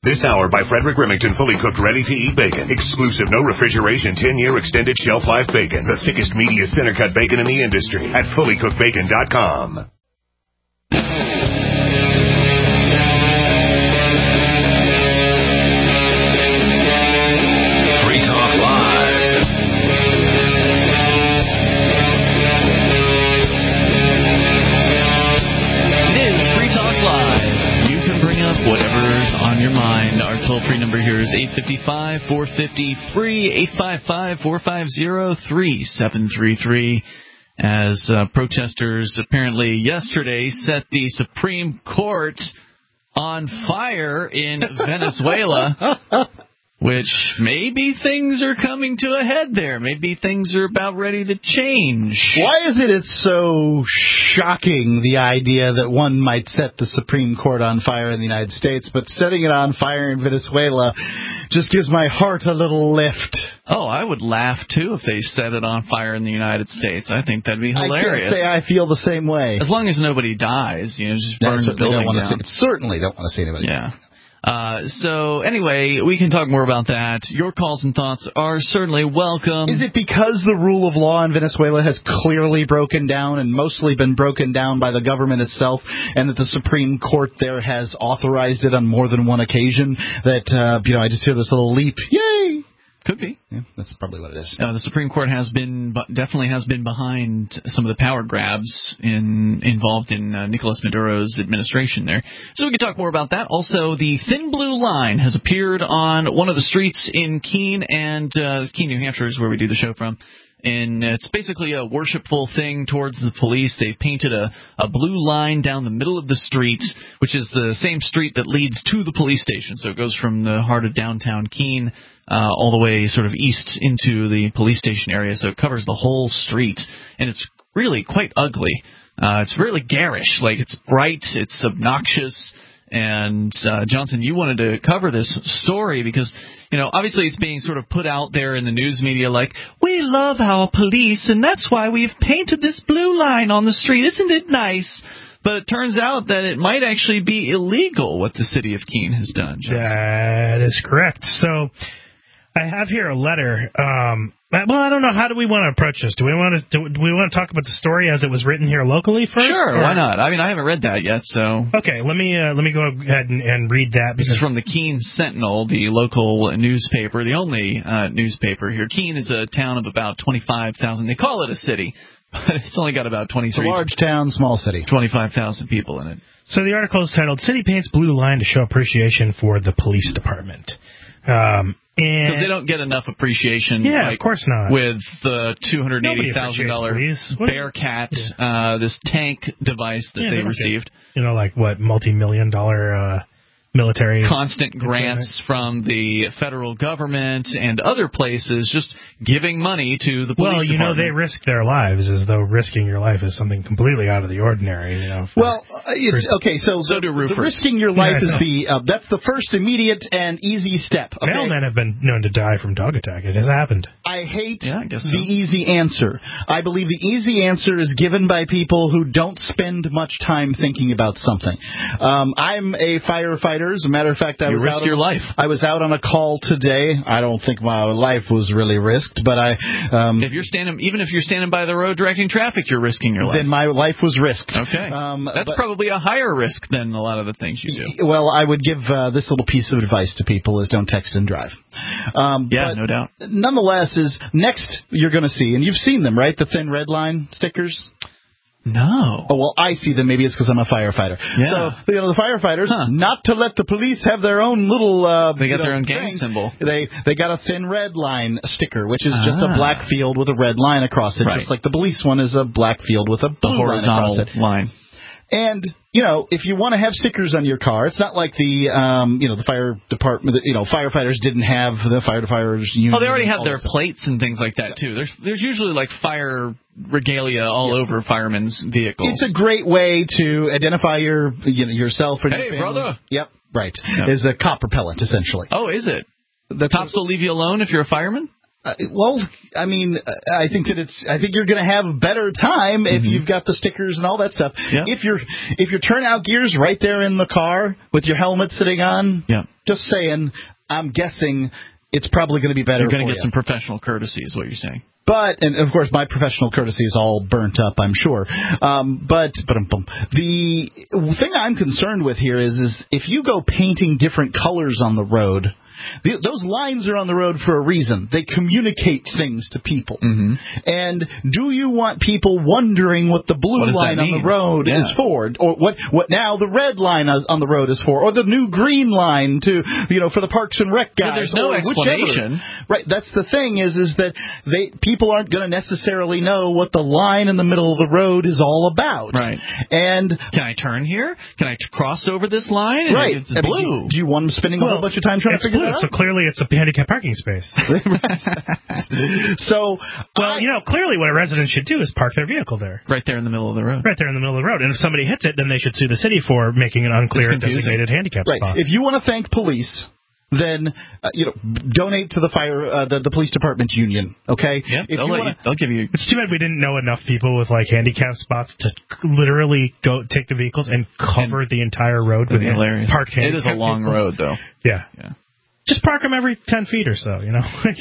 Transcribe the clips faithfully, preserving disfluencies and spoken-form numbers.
This hour by Frederick Remington, fully cooked, ready-to-eat bacon. Exclusive, no refrigeration, ten-year extended shelf life bacon. The thickest, meatiest, center-cut bacon in the industry at fully cooked bacon dot com. Free Talk Live. It is Free Talk Live. You can bring up whatever's on your mind. Our toll-free number here is eight five five, four five zero, free, eight five five, four five zero, three seven three three. As uh, protesters apparently yesterday set the Supreme Court on fire in Venezuela, which maybe things are coming to a head there. Maybe things are about ready to change. Why is it it's so shocking, the idea that one might set the Supreme Court on fire in the United States, but setting it on fire in Venezuela just gives my heart a little lift? Oh, I would laugh, too, if they set it on fire in the United States. I think that'd be hilarious. I can't say I feel the same way. As long as nobody dies, you know, just burn the building don't down. See, certainly don't want to see anybody. Yeah. Uh, so, anyway, we can talk more about that. Your calls and thoughts are certainly welcome. Is it because the rule of law in Venezuela has clearly broken down and mostly been broken down by the government itself, and that the Supreme Court there has authorized it on more than one occasion, that, uh, you know, I just hear this little leap, yay! Could be. Yeah, that's probably what it is. Uh, the Supreme Court has been, definitely has been behind some of the power grabs in, involved in uh, Nicolas Maduro's administration there. So we can talk more about that. Also, the Thin Blue Line has appeared on one of the streets in Keene, and uh, Keene, New Hampshire is where we do the show from. And it's basically a worshipful thing towards the police. They've painted a, a blue line down the middle of the street, which is the same street that leads to the police station. So it goes from the heart of downtown Keene uh, all the way sort of east into the police station area. So it covers the whole street, and it's really quite ugly. Uh, it's really garish. Like, it's bright, it's obnoxious. And, uh, Johnson, you wanted to cover this story because, you know, obviously it's being sort of put out there in the news media like, we love our police, and that's why we've painted this blue line on the street. Isn't it nice? But it turns out that it might actually be illegal what the city of Keene has done, Johnson. That is correct. So I have here a letter. Um, well, I don't know. How do we want to approach this? Do we want to do, do we want to talk about the story as it was written here locally first? Sure, or? Why not? I mean, I haven't read that yet, so. Okay, let me uh, let me go ahead and, and read that. This is from the Keene Sentinel, the local newspaper, the only uh, newspaper here. Keene is a town of about twenty-five thousand. They call it a city, but it's only got about twenty-three. It's a large town, small city. twenty-five thousand people in it. So the article is titled, City Paints Blue Line to Show Appreciation for the Police Department. Um, Because they don't get enough appreciation. Yeah, like, of course not. With the two hundred eighty thousand dollars Bearcat, yeah. uh, this tank device that yeah, they, they received. Get, you know, like what, multi-million dollar uh, military. Constant grants from the federal government and other places just giving money to the police Well, you department. know, they risk their lives as though risking your life is something completely out of the ordinary. You know. For, well, it's okay. So, so the, do roofers. The risking your life yeah, is the uh, that's the first immediate and easy step. Okay? Mailmen have been known to die from dog attack. It has happened. I hate yeah, I guess so. the easy answer. I believe the easy answer is given by people who don't spend much time thinking about something. Um, I'm a firefighter. As a matter of fact, I you was risk out your on, life. I was out on a call today. I don't think my life was really risked, but I. Um, if you're standing, even if you're standing by the road directing traffic, you're risking your life. Then my life was risked. Okay, um, that's but, probably a higher risk than a lot of the things you do. Well, I would give uh, this little piece of advice to people: is don't text and drive. Um, yeah, no doubt. Nonetheless, is next you're going to see, and you've seen them, right? The thin red line stickers. No. Oh, well, I see them. Maybe it's because I'm a firefighter. Yeah. So, you know, the firefighters, huh. not to let the police have their own little... Uh, they got you know, their own gang thing. symbol. They they got a thin red line sticker, which is ah. just a black field with a red line across it, right. just like the police one is a black field with a blue the horizontal line across it. line. And, you know, if you want to have stickers on your car, it's not like the, um, you know, the fire department, you know, firefighters didn't have the firefighters union. Oh, they already have their plates and things like that, too. There's there's usually, like, fire regalia all yeah. over firemen's vehicles. It's a great way to identify your, you know, yourself and hey, your family. brother. Yep, right. Yep. Is a cop repellent, essentially. Oh, is it? The cops will leave you alone if you're a fireman? Uh, well, I mean, I think that it's. I think you're going to have a better time if mm-hmm. you've got the stickers and all that stuff. Yeah. If your if your turnout gear's right there in the car with your helmet sitting on, yeah. just saying, I'm guessing it's probably going to be better. You're going to get you. some professional courtesy, is what you're saying. But, and of course, my professional courtesy is all burnt up, I'm sure. Um, but, but the thing I'm concerned with here is, is if you go painting different colors on the road. The, those lines are on the road for a reason. They communicate things to people. Mm-hmm. And do you want people wondering what the blue what line on the road yeah. is for, or what what now the red line on the road is for, or the new green line to you know for the Parks and Rec guys? Yeah, there's no or explanation. Whichever. Right. That's the thing is is that they people aren't going to necessarily know what the line in the middle of the road is all about. Right. And can I turn here? Can I t- cross over this line? Right. It's blue. I mean, do, do you want them spending well, a whole bunch of time trying to figure that out? So clearly it's a handicap parking space. so, well, I, you know, clearly what a resident should do is park their vehicle there. Right there in the middle of the road. Right there in the middle of the road. And if somebody hits it, then they should sue the city for making an unclear designated handicap right. spot. If you want to thank police, then uh, you know donate to the fire uh, the, the police department union. Okay. Yeah. If they'll, you let wanna, you, they'll give you. It's too bad we didn't know enough people with like handicap spots to literally go take the vehicles and cover and the entire road with hilarious. parked handicap. It is a long vehicles. road, though. Yeah. Yeah. Just park them every ten feet or so, you know.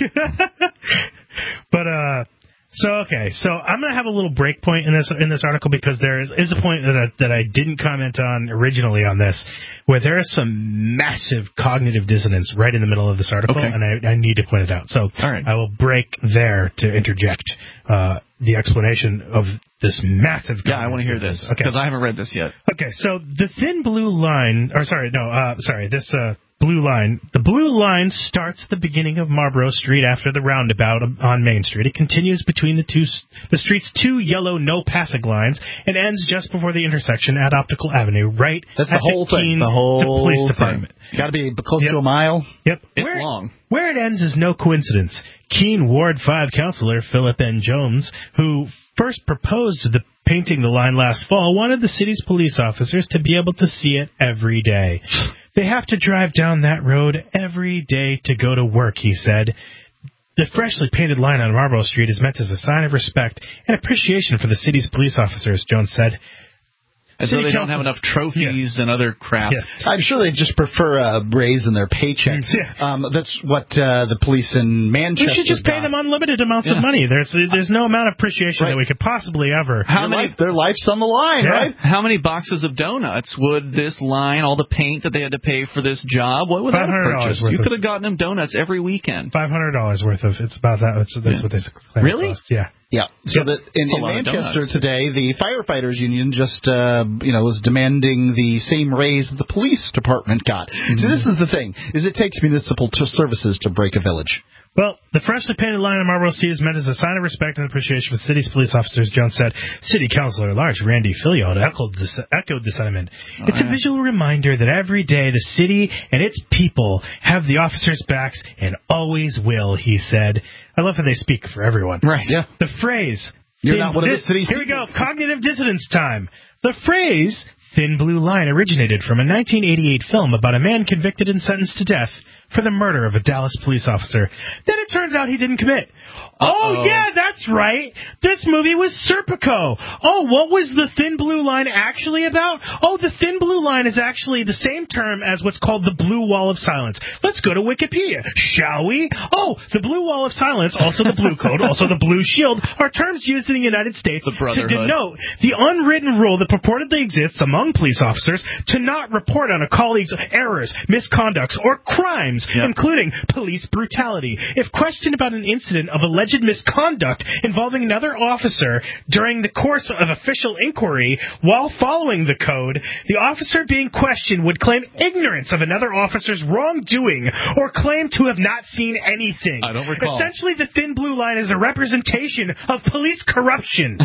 But uh, so okay, so I'm gonna have a little break point in this in this article because there is, is a point that I, that I didn't comment on originally on this, where there is some massive cognitive dissonance right in the middle of this article, okay. and I, I need to point it out. So all right. I will break there to interject uh, the explanation of this massive. Yeah, I want to hear this because okay. I haven't read this yet. Okay, so the thin blue line, or sorry, no, uh, sorry, this. Uh, Blue line. The blue line starts at the beginning of Marlborough Street after the roundabout on Main Street. It continues between the two, the street's two yellow no passing lines and ends just before the intersection at Optical Avenue, right That's at the whole the thing. Keene the whole Police thing. Department. Got to be close yep. to a mile. Yep. It's where, long. Where it ends is no coincidence. Keene Ward five councillor Philip N. Jones, who first proposed the painting the line last fall, wanted the city's police officers to be able to see it every day. They have to drive down that road every day to go to work, he said. The freshly painted line on Marlborough Street is meant as a sign of respect and appreciation for the city's police officers, Jones said. As though they don't have enough trophies yeah. and other crap. Yeah. I'm sure they just prefer a raise in their paycheck. Yeah. Um, that's what uh, the police in Manchester. We should just pay got. them unlimited amounts yeah. of money. There's there's no amount of appreciation right. that we could possibly ever. How their many? Life, their life's on the line, yeah. right? How many boxes of donuts would this line, all the paint that they had to pay for this job, what would that have purchased? You could have gotten them donuts every weekend. Five hundred dollars worth of. It's about that. That's, that's yeah. what they claim. Really? Cost. Yeah. Yeah. So yep. that in, in Manchester today, the firefighters union just uh, you know was demanding the same raise that the police department got. Mm-hmm. So this is the thing: is it takes municipal t- services to break a village. Well, the freshly painted line on Marlborough Street is meant as a sign of respect and appreciation for the city's police officers, Jones said. City Councilor at Large Randy Filliot echoed, this, echoed the sentiment. Oh, it's yeah. a visual reminder that every day the city and its people have the officers' backs and always will, he said. I love how they speak for everyone. Right. Yeah. The phrase... You're not one of the city's Here we people. go. Cognitive dissonance time. The phrase, thin blue line, originated from a nineteen eighty-eight film about a man convicted and sentenced to death for the murder of a Dallas police officer. Then it turns out he didn't commit. Uh-oh. Oh, yeah, that's right. This movie was Serpico. Oh, what was the thin blue line actually about? Oh, the thin blue line is actually the same term as what's called the blue wall of silence. Let's go to Wikipedia, shall we? Oh, the blue wall of silence, also the blue code, also the blue shield, are terms used in the United States to denote the unwritten rule that purportedly exists among police officers to not report on a colleague's errors, misconducts, or crimes, yep. including police brutality. If questioned about an incident of alleged misconduct involving another officer during the course of official inquiry while following the code, the officer being questioned would claim ignorance of another officer's wrongdoing or claim to have not seen anything. I don't recall. Essentially, the thin blue line is a representation of police corruption.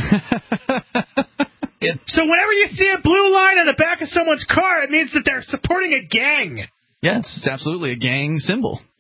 It, so whenever you see a blue line on the back of someone's car, it means that they're supporting a gang. Yes, it's absolutely a gang symbol.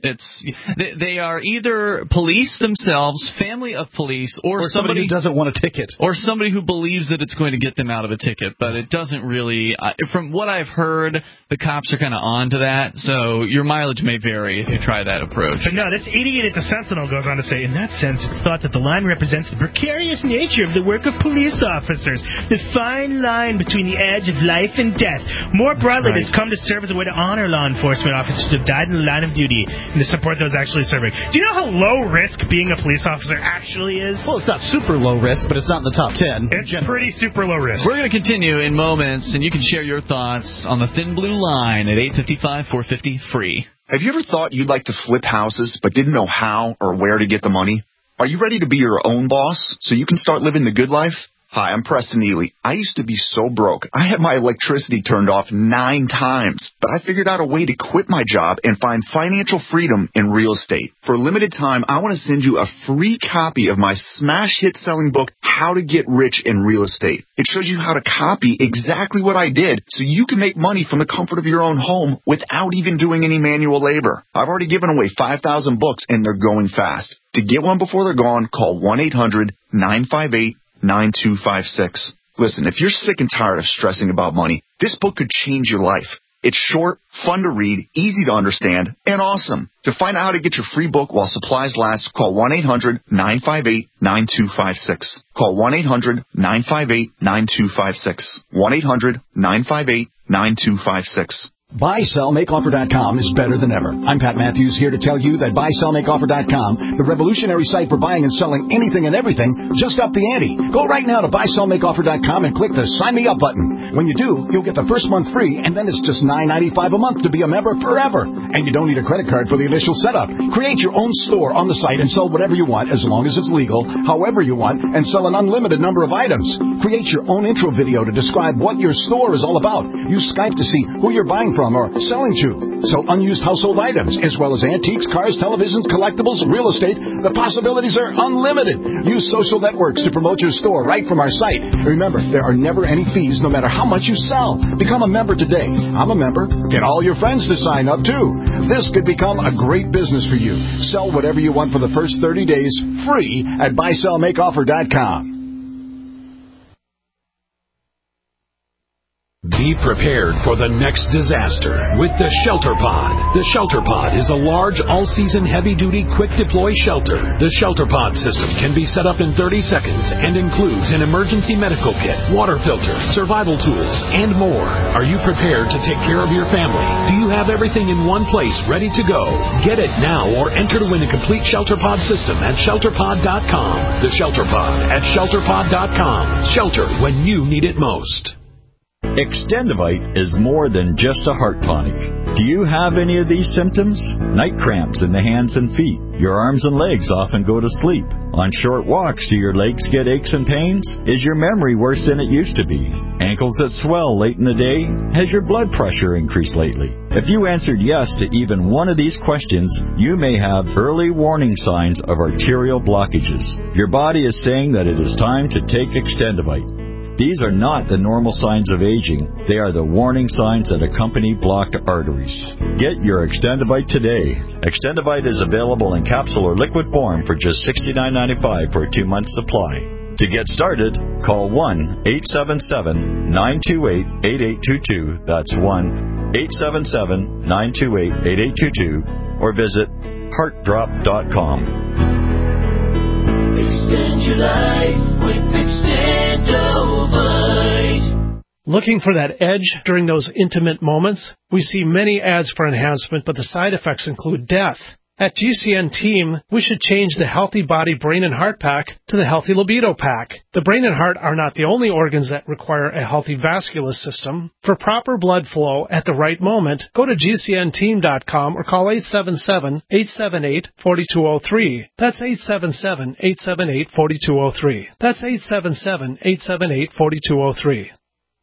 It's they, they are either police themselves, family of police, or, or somebody, somebody who doesn't want a ticket, or somebody who believes that it's going to get them out of a ticket. But it doesn't really. Uh, from what I've heard, the cops are kind of on to that. So your mileage may vary if you try that approach. But no, this idiot at the Sentinel goes on to say, in that sense, it's thought that the line represents the precarious nature of the work of police officers, the fine line between the edge of life and death. More broadly, right. It's come to serve as a way to honor law enforcement officers who have died in the line of duty and to support those actually serving. Do you know how low risk being a police officer actually is? Well, it's not super low risk, but it's not in the top ten. It's pretty super low risk. We're going to continue in moments, and you can share your thoughts on the Thin Blue Line at eight five five, four five zero, free. Have you ever thought you'd like to flip houses but didn't know how or where to get the money? Are you ready to be your own boss so you can start living the good life? Hi, I'm Preston Ely. I used to be so broke. I had my electricity turned off nine times, but I figured out a way to quit my job and find financial freedom in real estate. For a limited time, I want to send you a free copy of my smash hit selling book, How to Get Rich in Real Estate. It shows you how to copy exactly what I did so you can make money from the comfort of your own home without even doing any manual labor. I've already given away five thousand books and they're going fast. To get one before they're gone, call one eight hundred, nine five eight, nine two five six. Listen, if you're sick and tired of stressing about money, this book could change your life. It's short, fun to read, easy to understand, and awesome. To find out how to get your free book while supplies last, call one eight hundred, nine five eight, nine two five six. Call one eight hundred, nine five eight, nine two five six. one eight hundred, nine five eight, nine two five six. buy sell make offer dot com is better than ever. I'm Pat Matthews, here to tell you that buy sell make offer dot com, the revolutionary site for buying and selling anything and everything, just upped the ante. Go right now to buy sell make offer dot com and click the Sign Me Up button. When you do, you'll get the first month free, and then it's just nine ninety-five a month to be a member forever. And you don't need a credit card for the initial setup. Create your own store on the site and sell whatever you want, as long as it's legal, however you want, and sell an unlimited number of items. Create your own intro video to describe what your store is all about. Use Skype to see who you're buying from from or selling to. Sell unused household items, as well as antiques, cars, televisions, collectibles, real estate. The possibilities are unlimited. Use social networks to promote your store right from our site. Remember, there are never any fees, no matter how much you sell. Become a member today. I'm a member. Get all your friends to sign up, too. This could become a great business for you. Sell whatever you want for the first thirty days, free at buy sell make offer dot com. Be prepared for the next disaster with the Shelter Pod. The Shelter Pod is a large, all-season, heavy-duty, quick-deploy shelter. The Shelter Pod system can be set up in thirty seconds and includes an emergency medical kit, water filter, survival tools, and more. Are you prepared to take care of your family? Do you have everything in one place ready to go? Get it now or enter to win a complete Shelter Pod system at shelter pod dot com. The Shelter Pod at shelter pod dot com. Shelter when you need it most. Extendivite is more than just a heart tonic. Do you have any of these symptoms? Night cramps in the hands and feet. Your arms and legs often go to sleep. On short walks, do your legs get aches and pains? Is your memory worse than it used to be? Ankles that swell late in the day? Has your blood pressure increased lately? If you answered yes to even one of these questions, you may have early warning signs of arterial blockages. Your body is saying that it is time to take Extendivite. These are not the normal signs of aging. They are the warning signs that accompany blocked arteries. Get your Extendivite today. Extendivite is available in capsule or liquid form for just sixty-nine ninety-five for a two-month supply. To get started, call one eight seven seven, nine two eight, eight eight two two. That's one eight seven seven, nine two eight, eight eight two two. Or visit heart drop dot com. Extend your life with Extendivite. Looking for that edge during those intimate moments? We see many ads for enhancement, but the side effects include death. At G C N Team, we should change the Healthy Body Brain and Heart Pack to the Healthy Libido Pack. The brain and heart are not the only organs that require a healthy vascular system. For proper blood flow at the right moment, go to G C N team dot com or call eight seven seven, eight seven eight, four two zero three. That's eight seven seven, eight seven eight, four two zero three. That's eight seven seven, eight seven eight, four two zero three.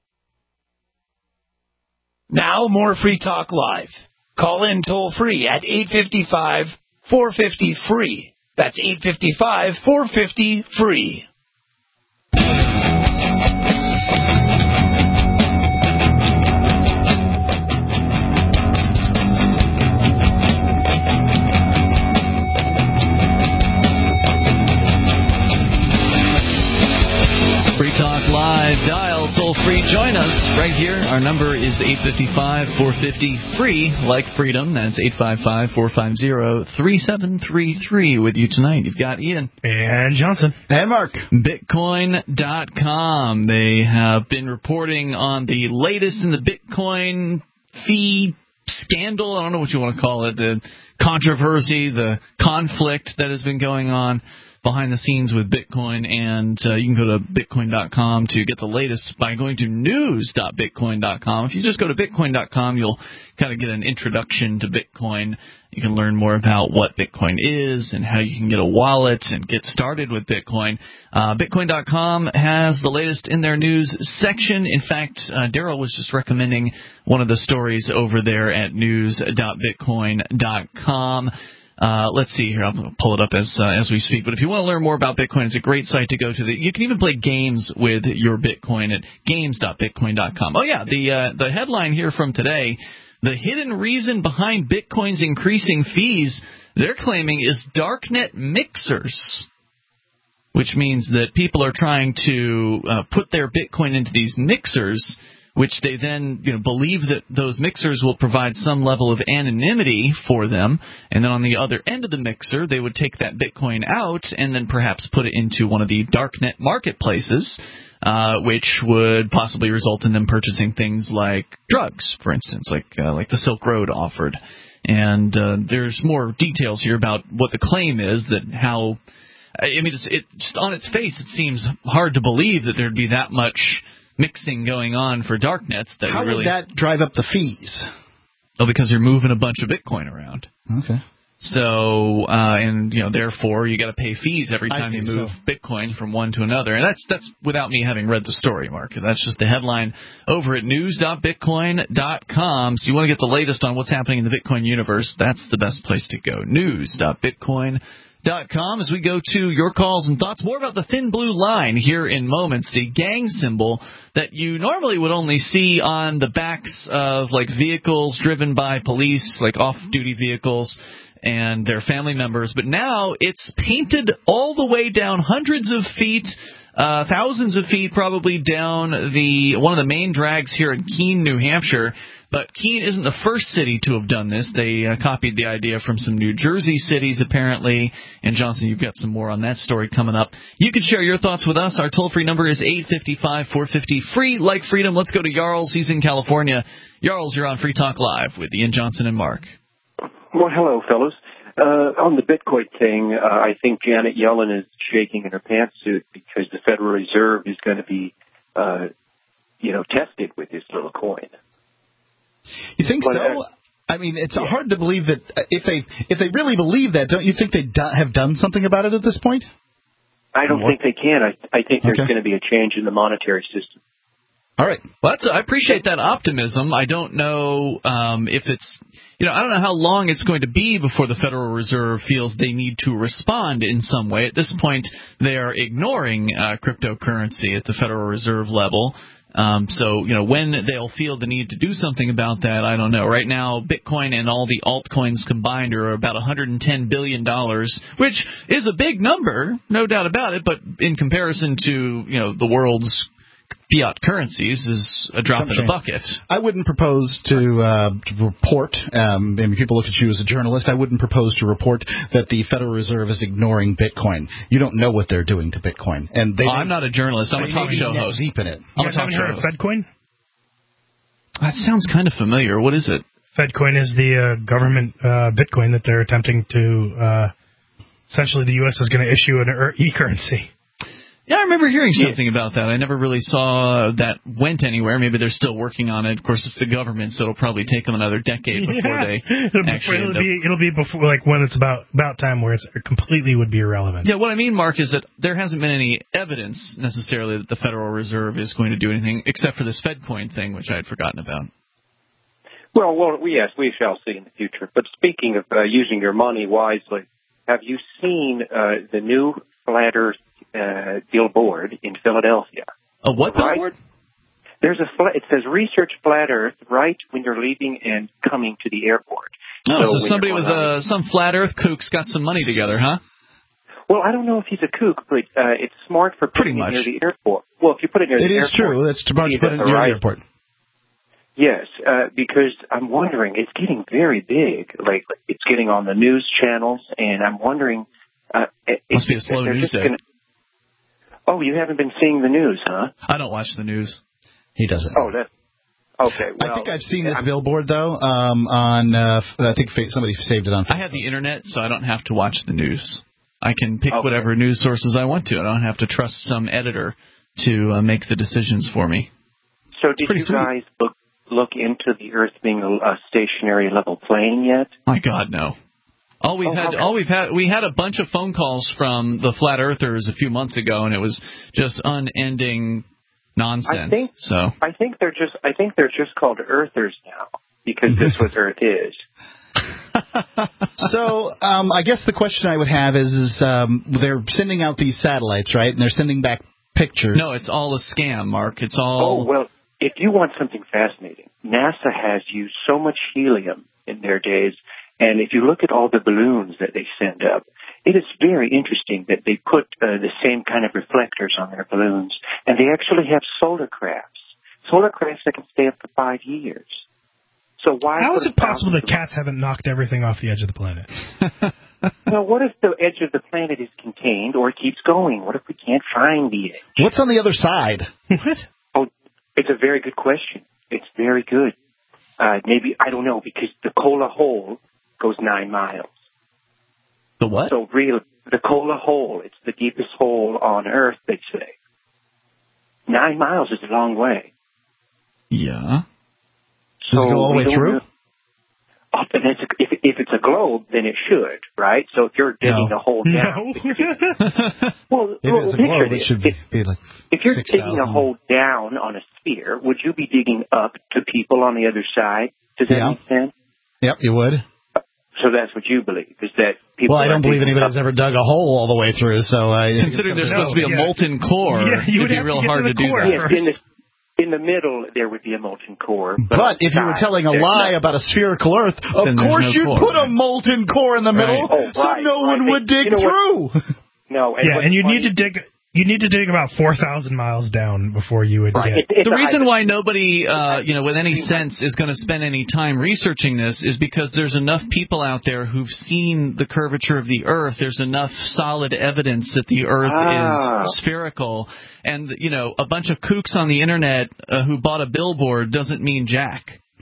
Now more Free Talk Live. Call in toll-free at eight five five, four five zero, free. That's eight five five, four five zero, free. toll-free. Join us right here. Our number is eight five five, four five zero, free, like freedom. That's eight five five, four five zero, three seven three three. With you tonight, you've got Ian. And Johnson. And Mark. Bitcoin dot com. They have been reporting on the latest in the Bitcoin fee scandal. I don't know what you want to call it. The controversy, the conflict that has been going on behind the scenes with Bitcoin, and uh, you can go to Bitcoin dot com to get the latest by going to news dot Bitcoin dot com. If you just go to Bitcoin dot com, you'll kind of get an introduction to Bitcoin. You can learn more about what Bitcoin is and how you can get a wallet and get started with Bitcoin. Uh, Bitcoin dot com has the latest in their news section. In fact, uh, Daryl was just recommending one of the stories over there at news dot Bitcoin dot com. Uh, let's see here. I'll pull it up as uh, as we speak. But if you want to learn more about Bitcoin, it's a great site to go to. The, you can even play games with your Bitcoin at games dot Bitcoin dot com. Oh, yeah, the uh, the headline here from today, the hidden reason behind Bitcoin's increasing fees, they're claiming, is darknet mixers, which means that people are trying to uh, put their Bitcoin into these mixers, which they then, you know, believe that those mixers will provide some level of anonymity for them. And then on the other end of the mixer, they would take that Bitcoin out and then perhaps put it into one of the darknet marketplaces, uh, which would possibly result in them purchasing things like drugs, for instance, like uh, like the Silk Road offered. And uh, there's more details here about what the claim is, that how, I mean, it's, it, just on its face, it seems hard to believe that there'd be that much mixing going on for darknets. That How really, would that drive up the fees? Oh, because you're moving a bunch of Bitcoin around. Okay. So, uh, and, you know, therefore, you got to pay fees every time you move so. Bitcoin from one to another. And that's that's without me having read the story, Mark. That's just the headline over at news dot Bitcoin dot com. So you want to get the latest on what's happening in the Bitcoin universe, that's the best place to go. news dot Bitcoin dot com. As we go to your calls and thoughts, more about the thin blue line here in moments, the gang symbol that you normally would only see on the backs of like vehicles driven by police, like off-duty vehicles and their family members, but now it's painted all the way down hundreds of feet, uh, thousands of feet probably down the one of the main drags here in Keene, New Hampshire. But Keene isn't the first city to have done this. They uh, copied the idea from some New Jersey cities, apparently. And, Johnson, you've got some more on that story coming up. You can share your thoughts with us. Our toll-free number is eight five five, four five zero, free, like freedom. Let's go to Jarls. He's in California. Jarls, you're on Free Talk Live with Ian Johnson and Mark. Well, hello, fellows. Uh, on the Bitcoin thing, uh, I think Janet Yellen is shaking in her pantsuit because the Federal Reserve is going to be, uh, you know, tested with this little coin. You think but, so? Uh, I mean, it's yeah. hard to believe that if they if they really believe that, don't you think they do, have done something about it at this point? I don't what? think they can. I, I think there's okay. going to be a change in the monetary system. All right. Well, that's, I appreciate that optimism. I don't know um, if it's, you know, I don't know how long it's going to be before the Federal Reserve feels they need to respond in some way. At this point, they are ignoring uh, cryptocurrency at the Federal Reserve level. Um, so, you know, when they'll feel the need to do something about that, I don't know. Right now, Bitcoin and all the altcoins combined are about one hundred ten billion dollars, which is a big number, no doubt about it, but in comparison to, you know, the world's fiat currencies is a drop in the bucket. I wouldn't propose to, uh, to report, um, I mean, people look at you as a journalist, I wouldn't propose to report that the Federal Reserve is ignoring Bitcoin. You don't know what they're doing to Bitcoin. And they oh, I'm not a journalist. I'm a talk show host. Deep in it. You I'm guys a talk haven't show heard of host. FedCoin? That sounds kind of familiar. What is it? FedCoin is the uh, government uh, Bitcoin that they're attempting to, uh, essentially the U S is going to issue an er- e-currency. Yeah, I remember hearing something yeah. about that. I never really saw that went anywhere. Maybe they're still working on it. Of course, it's the government, so it'll probably take them another decade before yeah. they it'll actually it'll end be, up. It'll be before, like when it's about about time where it's completely would be irrelevant. Yeah, what I mean, Mark, is that there hasn't been any evidence necessarily that the Federal Reserve is going to do anything except for this FedCoin thing, which I had forgotten about. Well, well, yes, we shall see in the future. But speaking of uh, using your money wisely, have you seen uh, the new Flat Earth uh, billboard in Philadelphia? A what right? billboard? There's a flat, it says Research Flat Earth right when you're leaving and coming to the airport. Oh, so, so somebody with uh, some Flat Earth kooks got some money together, huh? Well, I don't know if he's a kook, but uh, it's smart for putting it near the airport. Well, if you put it near it the is airport... true. That's smart to put it near the airport. Yes, uh, because I'm wondering, it's getting very big. Like, it's getting on the news channels, and I'm wondering... Uh, Must be a slow news day. Gonna... Oh, you haven't been seeing the news, huh? I don't watch the news. He doesn't. Oh, that's... Okay, well, I think I've seen this I'm, billboard, though, um, on... Uh, I think somebody saved it on Facebook. I have the Internet, so I don't have to watch the news. I can pick okay. whatever news sources I want to. I don't have to trust some editor to uh, make the decisions for me. So did you sweet. guys look look into the Earth being a, a stationary level plane yet? My God, no. All we've oh, had, okay. all we've had, we had a bunch of phone calls from the flat earthers a few months ago, and it was just unending nonsense. I think, so I think they're just, I think they're just called earthers now because that's what Earth is. So um, I guess the question I would have is, is um, they're sending out these satellites, right? And they're sending back pictures. No, it's all a scam, Mark. It's all... Oh, well, if you want something fascinating, NASA has used so much helium in their days, and if you look at all the balloons that they send up, it is very interesting that they put uh, the same kind of reflectors on their balloons, and they actually have solar crafts. Solar crafts that can stay up for five years. So why? How is it possible that cats haven't knocked everything off the edge of the planet? Well, what if the edge of the planet is contained or keeps going? What if we can't find the edge? What's on the other side? What? Oh, it's a very good question. It's very good. Uh, maybe, I don't know, because the Kola hole goes nine miles. The what? So real, the Kola hole, it's the deepest hole on Earth, they say. Nine miles is a long way. Yeah. Does so it go all the way through? Oh, and it's a, if, if it's a globe, then it should, right? So if you're digging no. a hole down... No. well, if well, it's a globe, it should be, if, be like If you're six, digging thousand. a hole down on a sphere, would you be digging up to people on the other side? Does that yeah. make sense? Yep, you would. So that's what you believe, is that people... Well, I don't believe anybody's up. ever dug a hole all the way through, so... I Considering there's no, supposed to be a yeah. molten core, yeah, you it'd be real hard to, to do that. Yes, in the, in the middle, there would be a molten core. But, but if you were telling a lie not. about a spherical Earth, of Then course no you'd core, put right. a molten core in the middle, Right. Oh, so right, no right. one would dig you know through. What? No. And yeah, and you funny, need to dig... You need to dig about four thousand miles down before you would right. get... It, the reason why nobody, uh, you know, with any sense is going to spend any time researching this is because there's enough people out there who've seen the curvature of the Earth. There's enough solid evidence that the Earth ah. is spherical. And, you know, a bunch of kooks on the Internet uh, who bought a billboard doesn't mean jack.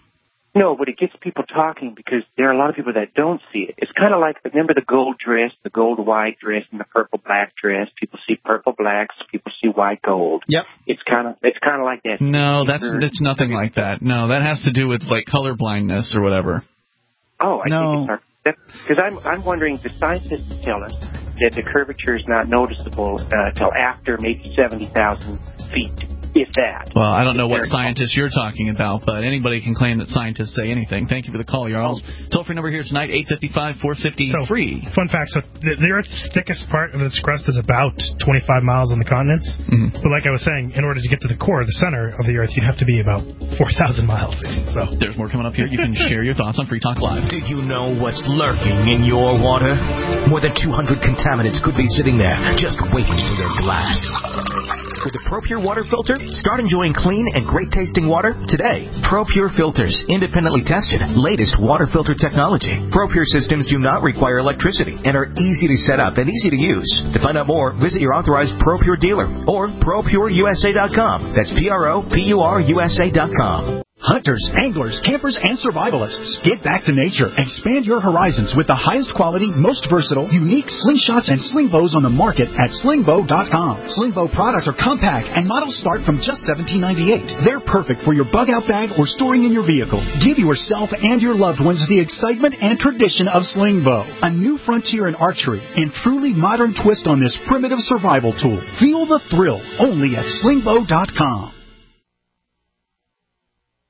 No, but it gets people talking because there are a lot of people that don't see it. It's kind of like, remember the gold dress, the gold white dress, and the purple black dress? People see purple blacks, people see white gold. Yep. It's kind of it's kind of like that. No, that's it's nothing like that. No, that has to do with like color blindness or whatever. Oh, I no. think it's because I'm I'm wondering. The scientists tell us that the curvature is not noticeable uh, till after maybe seventy thousand feet. If that. Well, I don't know what scientists you're talking about, but anybody can claim that scientists say anything. Thank you for the call, Jarls. Toll-free number here tonight, eight five five, four five zero, free. So, fun fact, so the, the Earth's thickest part of its crust is about twenty-five miles on the continents. Mm-hmm. But like I was saying, in order to get to the core, the center of the Earth, you'd have to be about four thousand miles in. So. There's more coming up here. You can share your thoughts on Free Talk Live. Did you know what's lurking in your water? More than two hundred contaminants could be sitting there, just waiting for their glass. With the ProPure water filter, start enjoying clean and great-tasting water today. ProPure filters, independently tested, latest water filter technology. ProPure systems do not require electricity and are easy to set up and easy to use. To find out more, visit your authorized ProPure dealer or pro pure u s a dot com. That's P R O P U R U S A dot com. Hunters, anglers, campers, and survivalists. Get back to nature. Expand your horizons with the highest quality, most versatile, unique slingshots and sling bows on the market at sling bow dot com. Sling bow products are compact and models start from just seventeen ninety-eight. They're perfect for your bug-out bag or storing in your vehicle. Give yourself and your loved ones the excitement and tradition of sling bow. A new frontier in archery and truly modern twist on this primitive survival tool. Feel the thrill only at sling bow dot com.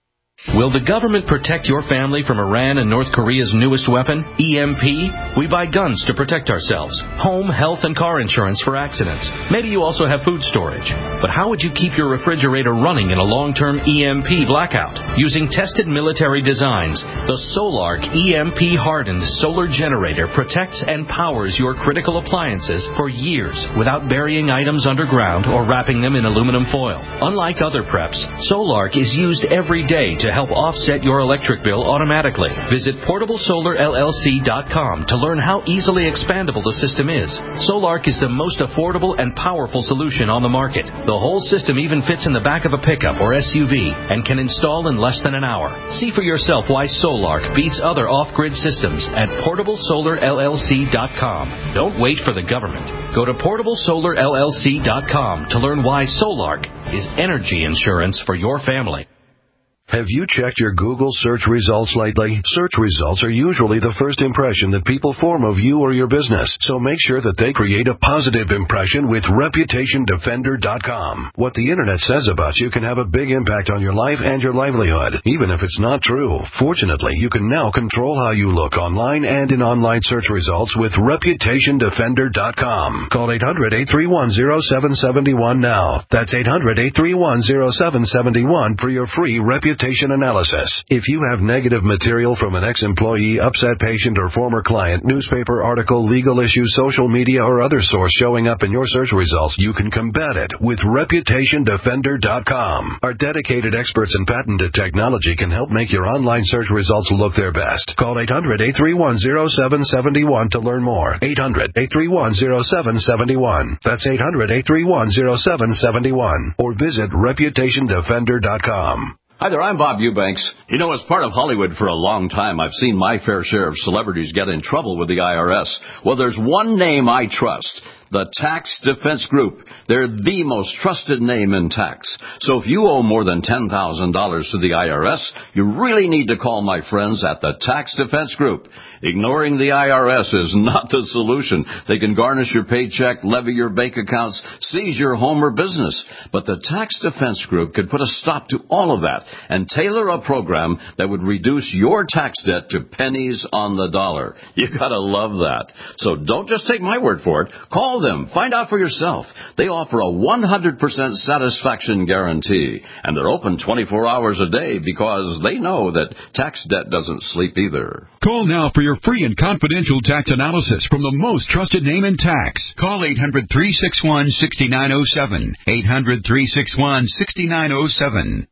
Will the government protect your family from Iran and North Korea's newest weapon, E M P? We buy guns to protect ourselves, home, health, and car insurance for accidents. Maybe you also have food storage. But how would you keep your refrigerator running in a long-term E M P blackout? Using tested military designs, the Solark E M P-hardened solar generator protects and powers your critical appliances for years without burying items underground or wrapping them in aluminum foil. Unlike other preps, Solark is used every day to help offset your electric bill automatically. Visit portable solar L L C dot com to learn how easily expandable the system is. Solark is the most affordable and powerful solution on the market. The whole system even fits in the back of a pickup or S U V and can install in less than an hour. See for yourself why Solark beats other off-grid systems at portable solar L L C dot com. Don't wait for the government. Go to portable solar L L C dot com to learn why Solark is energy insurance for your family. Have you checked your Google search results lately? Search results are usually the first impression that people form of you or your business, so make sure that they create a positive impression with reputation defender dot com. What the Internet says about you can have a big impact on your life and your livelihood, even if it's not true. Fortunately, you can now control how you look online and in online search results with reputation defender dot com. Call eight hundred, eight three one, zero seven seven one now. That's eight hundred, eight three one, zero seven seven one for your free reputation analysis. If you have negative material from an ex-employee, upset patient, or former client, newspaper article, legal issue, social media, or other source showing up in your search results, you can combat it with reputation defender dot com. Our dedicated experts in patented technology can help make your online search results look their best. Call eight hundred, eight three one, zero seven seven one to learn more. eight hundred, eight three one, zero seven seven one. That's eight hundred, eight three one, zero seven seven one. Or visit reputation defender dot com. Hi there, I'm Bob Eubanks. You know, as part of Hollywood for a long time, I've seen my fair share of celebrities get in trouble with the I R S. Well, there's one name I trust. The Tax Defense Group. They're the most trusted name in tax. So if you owe more than ten thousand dollars to the I R S, you really need to call my friends at the Tax Defense Group. Ignoring the I R S is not the solution. They can garnish your paycheck, levy your bank accounts, seize your home or business. But the Tax Defense Group could put a stop to all of that and tailor a program that would reduce your tax debt to pennies on the dollar. You gotta love that. So don't just take my word for it. Call them. Find out for yourself. They offer a one hundred percent satisfaction guarantee, and they're open twenty-four hours a day because they know that tax debt doesn't sleep either. Call now for your free and confidential tax analysis from the most trusted name in tax. Call eight hundred, three six one, six nine zero seven. eight hundred, three six one, six nine zero seven.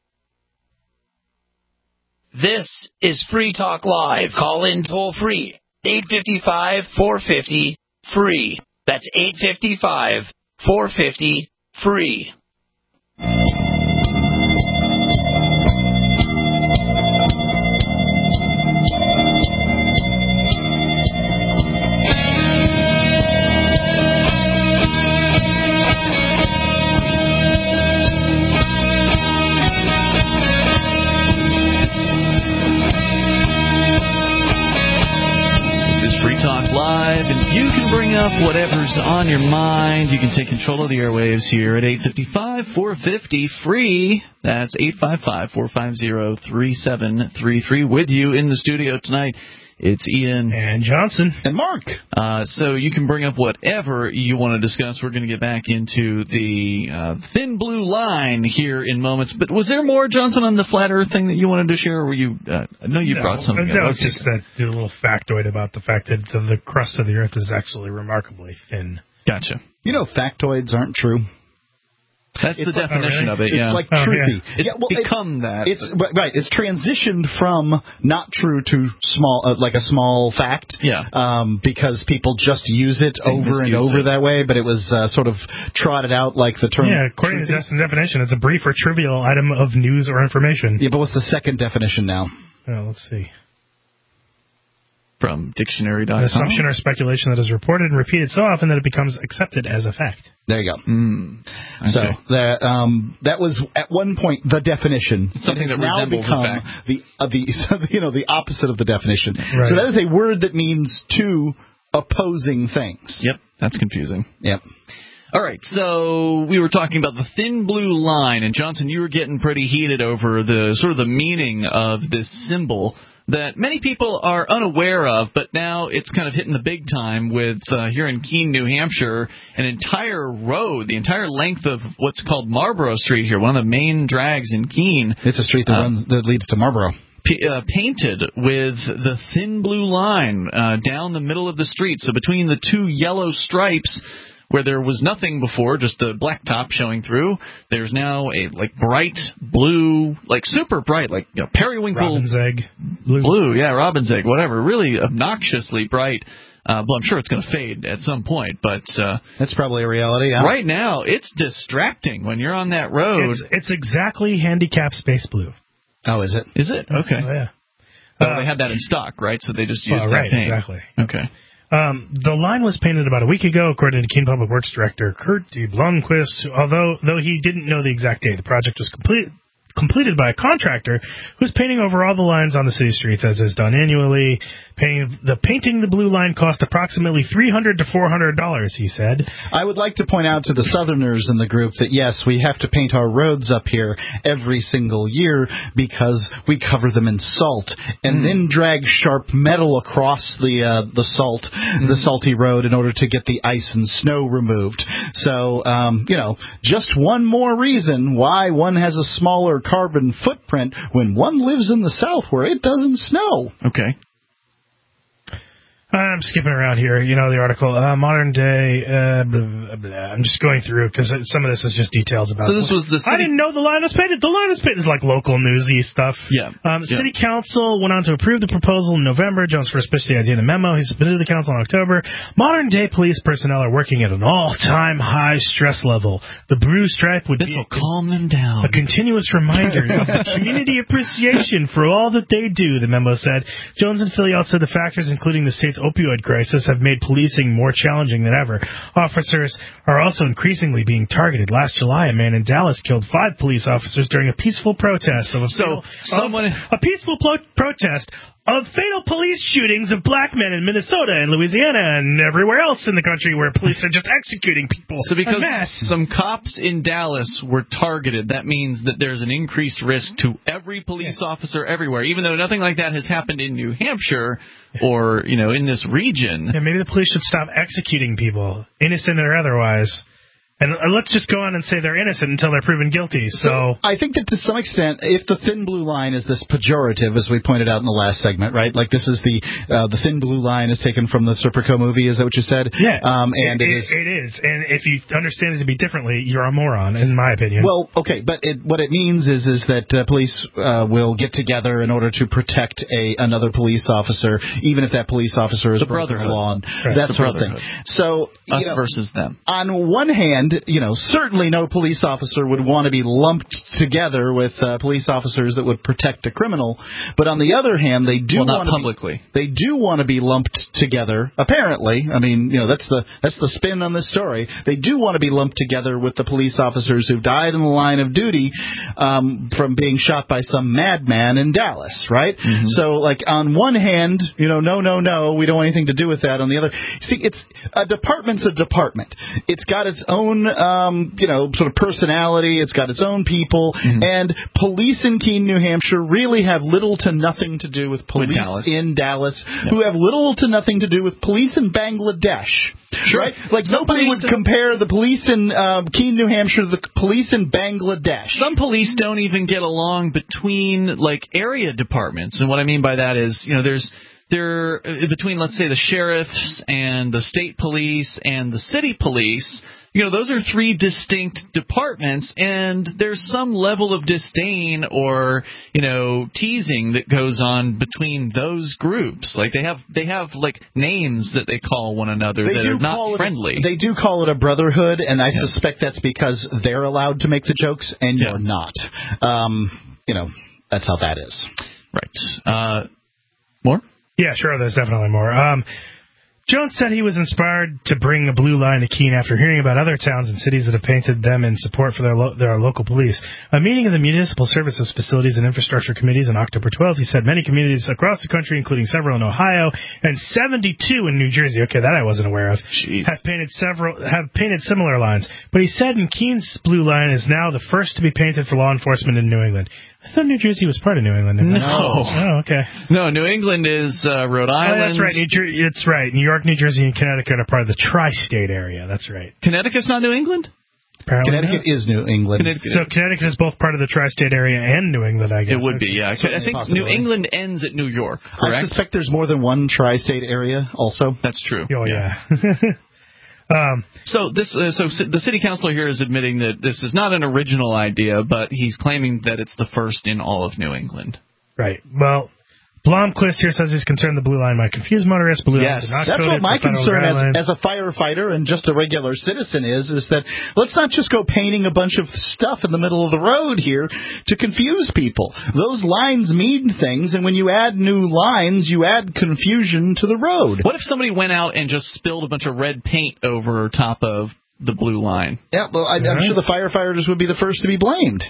This is Free Talk Live. Call in toll free. eight five five, four five zero, free. That's eight five five, four five zero, free. Live, and you can bring up whatever's on your mind. You can take control of the airwaves here at eight five five, four five zero, free. That's eight five five, four five zero, three seven three three. With you in the studio tonight, it's Ian. And Johnson. And Mark. Uh, so you can bring up whatever you want to discuss. We're going to get back into the uh, thin blue line here in moments. But was there more, Johnson, on the flat earth thing that you wanted to share? Or were you? Uh, I know you no, brought something that up. was just that a little factoid about the fact that the crust of the earth is actually remarkably thin. Gotcha. You know, factoids aren't true. That's it's the like, definition oh, really? of it, it's yeah. Like oh, truthy. Yeah. It's yeah, well, become it, that. It's right. It's transitioned from not true to small, uh, like a small fact. Yeah. Um, because people just use it they over and over it. that way, but it was uh, sort of trotted out like the term. Yeah, according truthy. to the definition, it's a brief or trivial item of news or information. Yeah, but what's the second definition now? Well, let's see. From dictionary dot com. An assumption or speculation that is reported and repeated so often that it becomes accepted as a fact. There you go. Mm. Okay. So that um, that was at one point the definition. Something that now resembles become a fact. the uh, the you know the opposite of the definition. Right. So that is a word that means two opposing things. Yep, that's confusing. Yep. All right, so we were talking about the thin blue line, and Johnson, you were getting pretty heated over the sort of the meaning of this symbol that many people are unaware of, but now it's kind of hitting the big time with, uh, here in Keene, New Hampshire, an entire road, the entire length of what's called Marlborough Street here, one of the main drags in Keene. It's a street that, uh, runs, that leads to Marlborough. P- uh, painted with the thin blue line uh, down the middle of the street. So between the two yellow stripes, where there was nothing before, just the black top showing through, there's now a like bright blue, like super bright, like you know, periwinkle robin's egg blue. blue, yeah, robin's egg, whatever, really obnoxiously bright. Uh, well, I'm sure it's going to fade at some point, but uh, that's probably a reality. Yeah. Right now, it's distracting when you're on that road. It's, it's exactly handicap space blue. Oh, is it? Is it? Okay. Oh, yeah. Well, uh, they had that in stock, right? So they just used well, that right, paint. Exactly. Okay. Um, the line was painted about a week ago, according to Keene Public Works Director Kurt D. Blomquist, although though he didn't know the exact date. The project was complete, completed by a contractor who's painting over all the lines on the city streets, as is done annually. Painting the, painting the blue line cost approximately three hundred dollars to four hundred dollars, he said. I would like to point out to the Southerners in the group that, yes, we have to paint our roads up here every single year because we cover them in salt and mm. then drag sharp metal across the uh, the salt, mm. the salty road in order to get the ice and snow removed. So, um, you know, just one more reason why one has a smaller carbon footprint when one lives in the South where it doesn't snow. Okay. I'm skipping around here. You know the article, uh, modern day. Uh, blah, blah, blah. I'm just going through because some of this is just details about. So this was the. City... I didn't know the line was painted. The line was painted is like local newsy stuff. Yeah. Um, yeah. City Council went on to approve the proposal in November. Jones first pitched the idea in a memo he submitted to the council in October. Modern day police personnel are working at an all-time high stress level. The blue stripe would this be will calm them down. A continuous reminder of the community appreciation for all that they do. The memo said. Jones and Filiot said the factors, including the state's opioid crisis, have made policing more challenging than ever. Officers are also increasingly being targeted. Last July, a man in Dallas killed five police officers during a peaceful protest of a so fatal, someone of, a peaceful plo- protest of fatal police shootings of black men in Minnesota and Louisiana and everywhere else in the country where police are just executing people. So because some cops in Dallas were targeted, that means that there's an increased risk to every police yeah. officer everywhere, even though nothing like that has happened in New Hampshire or, you know, in this region. Yeah, maybe the police should stop executing people, innocent or otherwise. And let's just go on and say they're innocent until they're proven guilty. So, so I think that to some extent, if the thin blue line is this pejorative, as we pointed out in the last segment, right? Like this is the uh, the thin blue line is taken from the Serpico movie. Is that what you said? Yeah. Um, and it, it, it is. It is. And if you understand it to be differently, you're a moron, in my opinion. Well, okay, but it, what it means is is that uh, police uh, will get together in order to protect a another police officer, even if that police officer is the broken law. Right. That the sort of thing. So us you know, versus them. On one hand, you know, certainly. Certainly no police officer would want to be lumped together with uh, police officers that would protect a criminal. But on the other hand, they do well, not want to publicly. Be, they do want to be lumped together. Apparently, I mean, you know, that's the that's the spin on this story. They do want to be lumped together with the police officers who died in the line of duty um, from being shot by some madman in Dallas, right? Mm-hmm. So, like, on one hand, you know, no, no, no, we don't want anything to do with that. On the other, see, it's a department's a department. It's got its own. Um, you know, sort of personality. It's got its own people. Mm-hmm. And police in Keene, New Hampshire really have little to nothing to do with police with Dallas. in Dallas, yeah. who have little to nothing to do with police in Bangladesh. Sure. Right? Like, Some nobody would don't... compare the police in uh, Keene, New Hampshire to the police in Bangladesh. Some police don't even get along between, like, area departments. And what I mean by that is, you know, there's there between, let's say, the sheriffs and the state police and the city police. You know, those are three distinct departments, and there's some level of disdain or, you know, teasing that goes on between those groups. Like, they have, they have like, names that they call one another they that are not friendly. A, they do call it a brotherhood, and I yeah. suspect that's because they're allowed to make the jokes, and yeah. you're not. Um, you know, that's how that is. Right. Uh, more? Yeah, sure, there's definitely more. Um... Jones said he was inspired to bring a blue line to Keene after hearing about other towns and cities that have painted them in support for their, lo- their local police. A meeting of the Municipal Services Facilities and Infrastructure Committees on October twelfth, he said many communities across the country, including several in Ohio and seventy-two in New Jersey, okay, that I wasn't aware of, Jeez. have painted several have painted similar lines. But he said in Keene's blue line is now the first to be painted for law enforcement in New England. I thought New Jersey was part of New England. No. Oh, okay. No, New England is uh, Rhode Island. Oh, that's right. New Jer- it's right. New York, New Jersey, and Connecticut are part of the tri-state area. That's right. Connecticut's not New England? Apparently Connecticut not. is New England. Connecticut so is. Connecticut is both part of the tri-state area and New England, I guess. It would be, yeah. So I think New England ends at New York, correct? I suspect there's more than one tri-state area also. That's true. Oh, yeah. yeah. Um, so this, uh, so the city councilor here is admitting that this is not an original idea, but he's claiming that it's the first in all of New England. Right. Well, Blomquist here says he's concerned the blue line might confuse motorists. Blue yes, lines that's what my concern as, as a firefighter and just a regular citizen is, is that let's not just go painting a bunch of stuff in the middle of the road here to confuse people. Those lines mean things, and when you add new lines, you add confusion to the road. What if somebody went out and just spilled a bunch of red paint over top of the blue line? Yeah, well, I, I'm sure the firefighters would be the first to be blamed.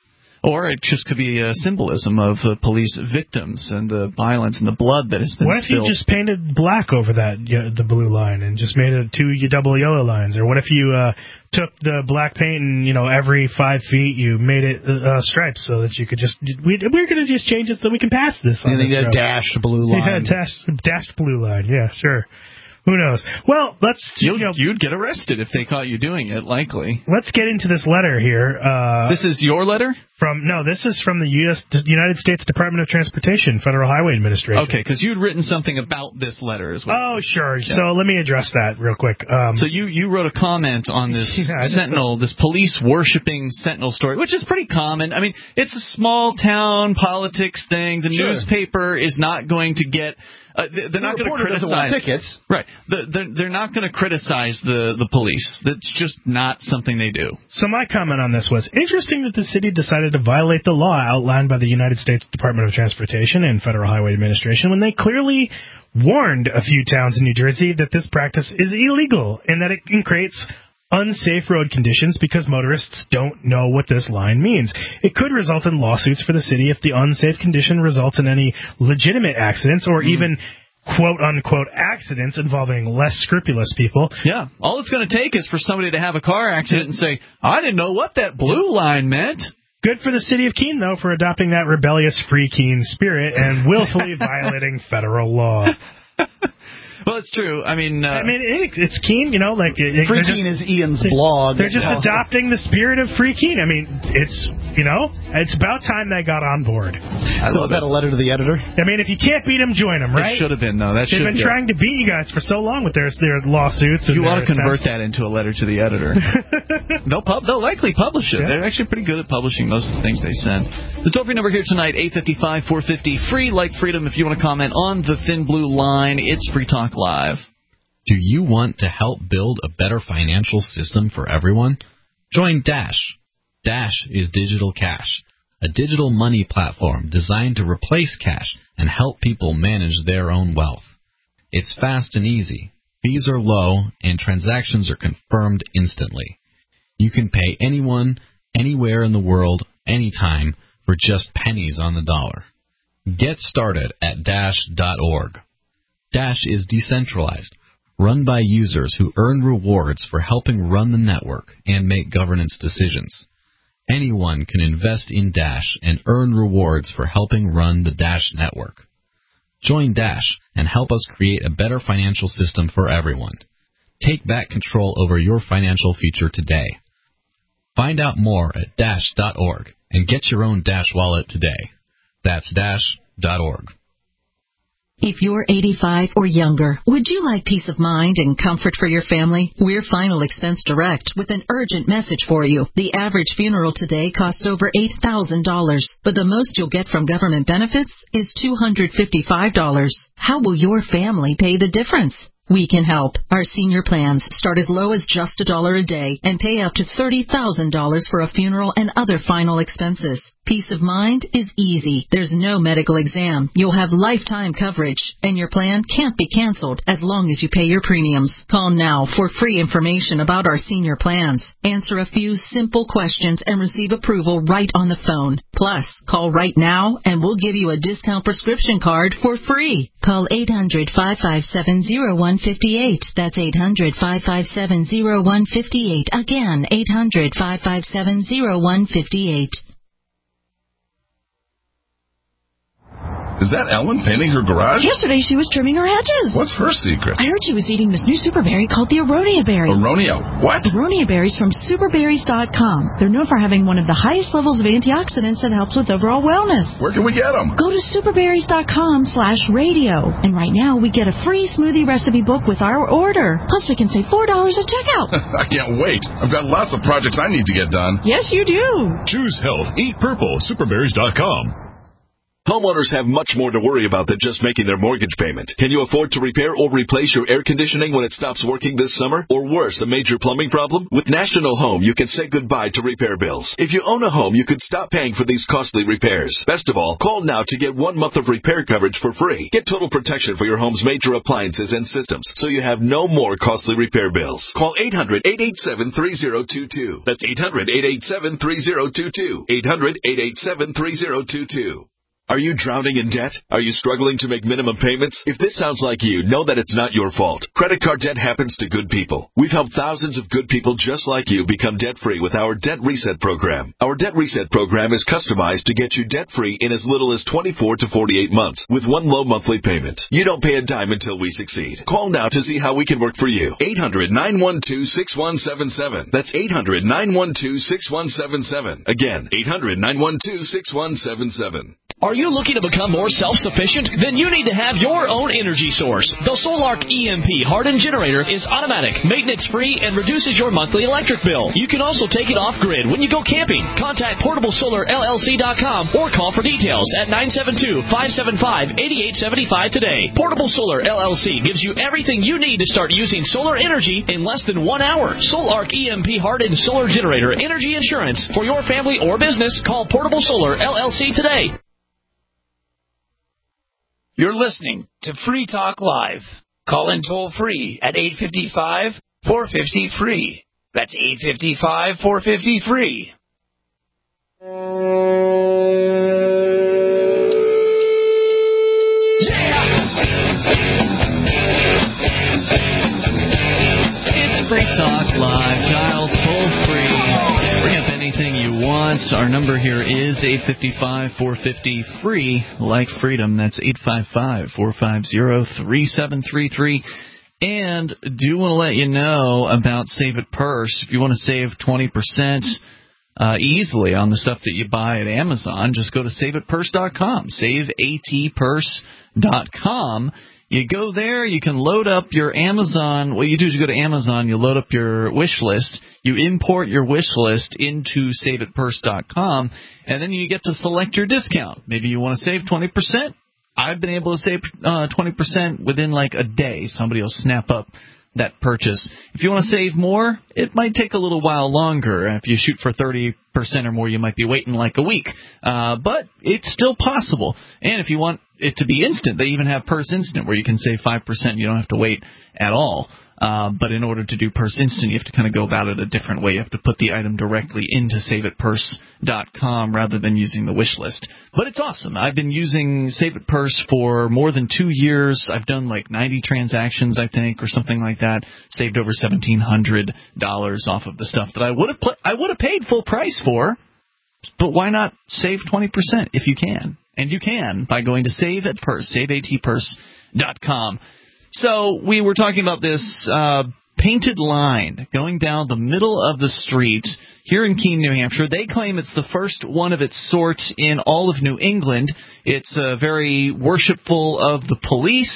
Or it just could be a symbolism of uh, police victims and the violence and the blood that has been what spilled. What if you just painted black over that, uh, the blue line, and just made it two double yellow lines? Or what if you uh, took the black paint and, you know, every five feet you made it uh, stripes so that you could just... We, we're going to just change it so we can pass this on and this then a dashed blue line. Yeah, dashed, dashed blue line. Yeah, sure. Who knows? Well, let's... You'll, you know, you'd get arrested if they caught you doing it, likely. Let's get into this letter here. Uh, this is your letter? From No, this is from the U S United States Department of Transportation, Federal Highway Administration. Okay, because you'd written something about this letter as well. Oh, sure. Yeah. So let me address that real quick. Um, so you, you wrote a comment on this yeah, Sentinel, this police-worshipping Sentinel story, which is pretty common. I mean, it's a small-town politics thing. The sure. newspaper is not going to get... Uh, they're the not going to criticize want tickets. Right. The, they're, they're not going to criticize the, the police. That's just not something they do. So my comment on this was, interesting that the city decided to violate the law outlined by the United States Department of Transportation and Federal Highway Administration when they clearly warned a few towns in New Jersey that this practice is illegal and that it creates unsafe road conditions because motorists don't know what this line means. It could result in lawsuits for the city if the unsafe condition results in any legitimate accidents or mm. even quote-unquote accidents involving less scrupulous people. Yeah. All it's going to take is for somebody to have a car accident and say, I didn't know what that blue line meant. Good for the city of Keene, though, for adopting that rebellious free Keene spirit and willfully violating federal law. Well, it's true. I mean, uh, I mean, it, it's Keene, you know, like it, Free Keene is Ian's blog. They're just adopting the spirit of Free Keene. I mean, it's you know, it's about time they got on board. So is that a letter to the editor? I mean, if you can't beat them, join them, right? It should have been though. That They've been been. trying to beat you guys for so long with their their lawsuits. You want to convert that into a letter to the editor. they'll pub. They'll likely publish it. Yeah. They're actually pretty good at publishing most of the things they send. The toll-free number here tonight: eight five five, four five zero, free. Like Freedom. If you want to comment on the Thin Blue Line, it's Free Talk Live. Do you want to help build a better financial system for everyone? Join Dash. Dash is digital cash, a digital money platform designed to replace cash and help people manage their own wealth. It's fast and easy. Fees are low, and transactions are confirmed instantly. You can pay anyone, anywhere in the world, anytime, for just pennies on the dollar. Get started at dash dot org. Dash is decentralized, run by users who earn rewards for helping run the network and make governance decisions. Anyone can invest in Dash and earn rewards for helping run the Dash network. Join Dash and help us create a better financial system for everyone. Take back control over your financial future today. Find out more at dash dot org and get your own Dash wallet today. That's dash dot org. If you're eighty-five or younger, would you like peace of mind and comfort for your family? We're Final Expense Direct with an urgent message for you. The average funeral today costs over eight thousand dollars, but the most you'll get from government benefits is two hundred fifty-five dollars. How will your family pay the difference? We can help. Our senior plans start as low as just a dollar a day and pay up to thirty thousand dollars for a funeral and other final expenses. Peace of mind is easy. There's no medical exam. You'll have lifetime coverage, and your plan can't be canceled as long as you pay your premiums. Call now for free information about our senior plans. Answer a few simple questions and receive approval right on the phone. Plus, call right now and we'll give you a discount prescription card for free. Call eight hundred, five five seven, zero one five eight. That's eight hundred, five five seven, zero one five eight. Again, eight hundred, five five seven, zero one five eight. Is that Ellen painting her garage? Yesterday she was trimming her hedges. What's her secret? I heard she was eating this new super berry called the Aronia berry. Aronia? What? Aronia berries from super berries dot com. They're known for having one of the highest levels of antioxidants that helps with overall wellness. Where can we get them? Go to super berries dot com slash radio. And right now we get a free smoothie recipe book with our order. Plus we can save four dollars at checkout. I can't wait. I've got lots of projects I need to get done. Yes, you do. Choose health. Eat purple. super berries dot com. Homeowners have much more to worry about than just making their mortgage payment. Can you afford to repair or replace your air conditioning when it stops working this summer? Or worse, a major plumbing problem? With National Home, you can say goodbye to repair bills. If you own a home, you could stop paying for these costly repairs. Best of all, call now to get one month of repair coverage for free. Get total protection for your home's major appliances and systems, so you have no more costly repair bills. Call eight hundred, eight eight seven, three zero two two. That's eight hundred, eight eight seven, three zero two two. eight hundred, eight eight seven, three zero two two. Are you drowning in debt? Are you struggling to make minimum payments? If this sounds like you, know that it's not your fault. Credit card debt happens to good people. We've helped thousands of good people just like you become debt-free with our Debt Reset program. Our Debt Reset program is customized to get you debt-free in as little as twenty-four to forty-eight months with one low monthly payment. You don't pay a dime until we succeed. Call now to see how we can work for you. eight hundred, nine one two, six one seven seven. That's eight hundred, nine one two, six one seven seven. Again, eight hundred, nine one two, six one seven seven. Are you looking to become more self-sufficient? Then you need to have your own energy source. The Solark E M P hardened generator is automatic, maintenance-free, and reduces your monthly electric bill. You can also take it off-grid when you go camping. Contact portable solar L L C dot com or call for details at nine seven two, five seven five, eight eight seven five today. Portable Solar L L C gives you everything you need to start using solar energy in less than one hour. Solark E M P hardened solar generator energy insurance for your family or business. Call Portable Solar L L C today. You're listening to Free Talk Live. Call in toll free at eight five five, four five zero, free. That's eight five five, four five zero, free. It's Free Talk Live. Dial toll free. Bring up anything you want. Our number here is eight five five, four five zero, free. Like freedom, that's eight five five, four five zero, three seven three three. And do want to let you know about Save It Purse. If you want to save twenty percent uh, easily on the stuff that you buy at Amazon, just go to save it purse dot com. save at purse dot com. You go there, you can load up your Amazon. What you do is you go to Amazon, you load up your wish list, you import your wish list into save it purse dot com, and then you get to select your discount. Maybe you want to save twenty percent. I've been able to save uh, twenty percent within like a day. Somebody will snap up that purchase. If you want to save more, it might take a little while longer. If you shoot for thirty percent or more, you might be waiting like a week. Uh, but it's still possible. And if you want it to be instant, they even have Purse Instant where you can save five percent. You don't have to wait at all. Uh, but in order to do Purse Instant, you have to kind of go about it a different way. You have to put the item directly into save it purse dot com rather than using the wish list. But it's awesome. I've been using Save It Purse for more than two years. I've done like ninety transactions, I think, or something like that. Saved over seventeen hundred dollars off of the stuff that I would have pl- I would have paid full price for. But why not save twenty percent if you can? And you can by going to Save It Purse, save at purse dot com. So we were talking about this uh, painted line going down the middle of the street here in Keene, New Hampshire. They claim it's the first one of its sort in all of New England. It's uh, very worshipful of the police.